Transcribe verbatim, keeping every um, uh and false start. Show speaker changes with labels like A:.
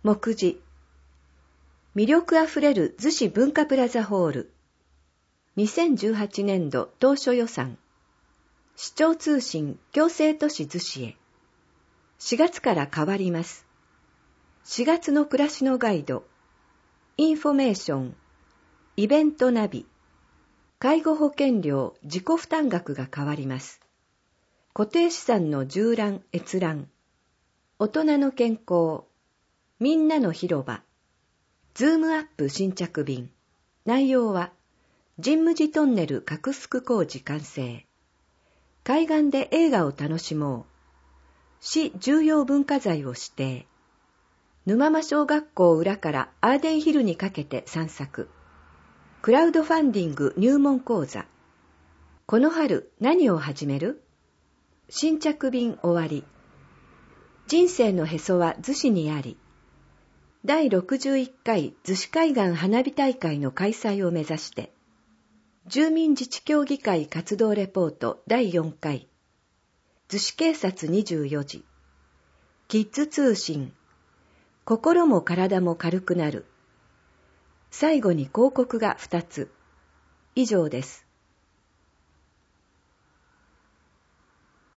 A: 目次。魅力あふれる逗子文化プラザホール。にせんじゅうはちねんど当初予算。市長通信共生都市逗子へ。しがつから変わります。しがつの暮らしのガイド。インフォメーション。イベントナビ。介護保険料自己負担額が変わります。固定資産の縦覧閲覧。大人の健康。みんなの広場。ズームアップ新着便。内容は、神武寺トンネル拡幅工事完成。海岸で映画を楽しもう。市重要文化財を指定。沼間小学校裏からアーデンヒルにかけて散策。クラウドファンディング入門講座。この春何を始める？新着便終わり。人生のへそは逗子にあり。だいろくじゅういっかい逗子海岸花火大会の開催を目指して、住民自治協議会活動レポートだいよんかい、逗子警察にじゅうよじ、キッズ通信、心も体も軽くなる。最後に広告がふたつ。以上です。